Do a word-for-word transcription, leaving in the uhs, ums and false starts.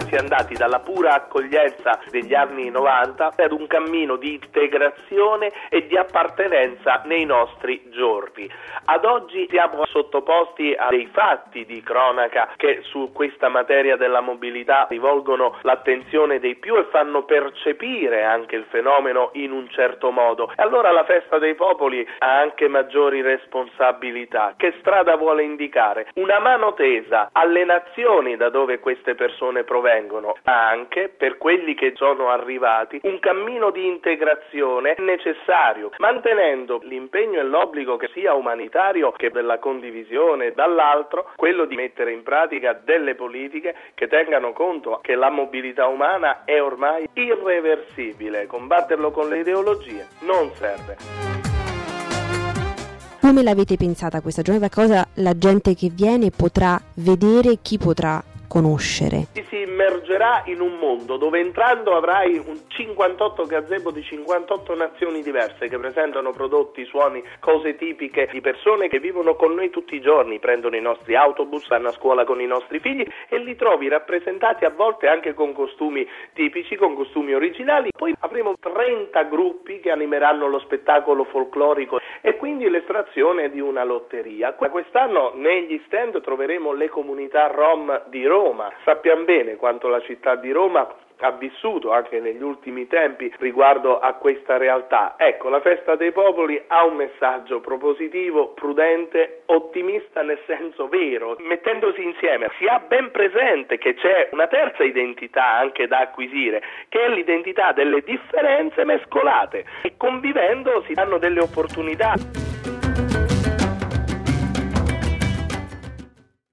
si è andati dalla pura accoglienza degli anni novanta ad un cammino di integrazione e di appartenenza nei nostri giorni. Ad oggi siamo sottoposti a dei fatti di cronaca che su questa materia della mobilità rivolgono l'attenzione dei più e fanno percepire anche il fenomeno in un certo modo. E allora la Festa dei Popoli ha anche maggiori responsabilità. Che strada vuole indicare? Una mano tesa alle nazioni da dove queste persone provengono, ma anche per quelli che sono arrivati un cammino di integrazione necessario, mantenendo l'impegno e l'obbligo che sia umanitario che della condivisione, dall'altro quello di mettere in pratica delle politiche che tengano conto che la mobilità umana è ormai irreversibile. Combatterlo con le ideologie non serve. Come l'avete pensata questa giornata? Cosa la gente che viene potrà vedere, chi potrà conoscere? Si immergerà in un mondo dove entrando avrai un cinquantotto gazebo di cinquantotto nazioni diverse che presentano prodotti, suoni, cose tipiche di persone che vivono con noi tutti i giorni, prendono i nostri autobus, vanno a scuola con i nostri figli e li trovi rappresentati a volte anche con costumi tipici, con costumi originali. Poi avremo trenta gruppi che animeranno lo spettacolo folclorico e quindi l'estrazione di una lotteria. Quest'anno negli stand troveremo le comunità rom di Roma. Sappiamo bene quanto la città di Roma ha vissuto anche negli ultimi tempi riguardo a questa realtà. Ecco, la Festa dei Popoli ha un messaggio propositivo, prudente, ottimista nel senso vero. Mettendosi insieme si ha ben presente che c'è una terza identità anche da acquisire, che è l'identità delle differenze mescolate, e convivendo si danno delle opportunità.